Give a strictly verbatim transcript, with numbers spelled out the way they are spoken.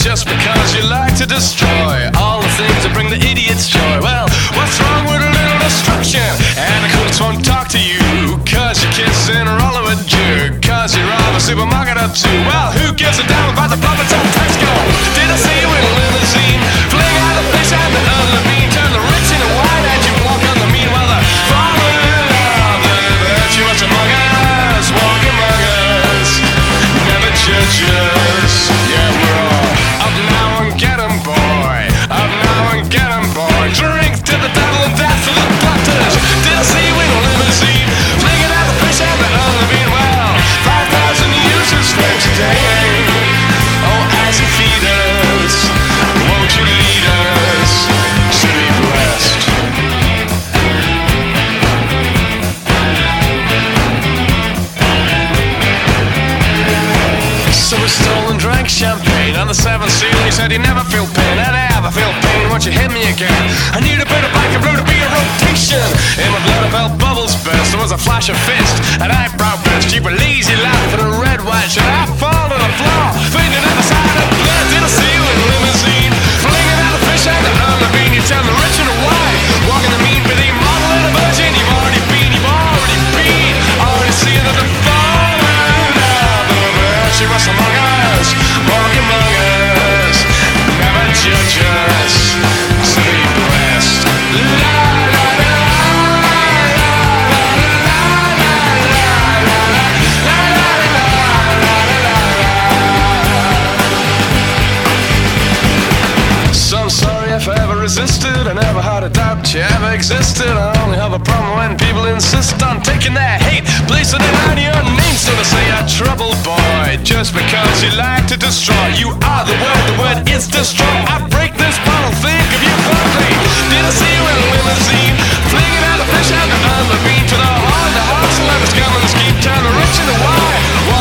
just because you like to destroy all the things that bring the idiots joy. Well, what's wrong with a little destruction? And the cooks won't talk to you, cause you're kissing a roll of a jerk, cause you're off a supermarket or two. Well, who gives a damn about the profits of Tesco? Did I see you in a limousine? Fling out the fish and the other bean, turn the rich into wine and you walk on the mean while the falling in love. That you must among us, walk among us, never judge us. Yeah, we're all up now and get 'em, boy. Up now and get 'em, boy. Drink to the devil and death to the doctors. Did I see you in a limousine? Flinging out the fish and the other bean. Well, five thousand uses for today. Oh, as you feed us, won't you lead us to be blessed? So we stole and drank champagne on the seventh seal. He said you never feel pain, and I never feel pain once you hit me again. I need a bit of black and blue to be a rotation. In my blood I felt bubbles burst. There was a flash of fist, an eyebrow burst. You were lazy laugh and a red white shirt. I fall to the floor, fingering at the side of blood. Did I see you in a limousine? Flinging out the fish and the other bean. You turn the rich into wine, walking the mean, but the model and a virgin. You've already been, you've already been, already seen that the falling of the bird. She was among us, walk among us, never judge us, so be blessed. La la la So I'm sorry if I ever resisted. I never had a doubt you ever existed. I only have a problem when people insist on taking their hate, placing it on your name. So to say a troubled boy, just because you like to destroy. You are the word, the word is destroy. I break this bottle, think of you fondly. Did I see you in a limousine? Flinging out the fish and the other bean to the heart, the hearts, and let us come and scheme. Turn the rich into wine.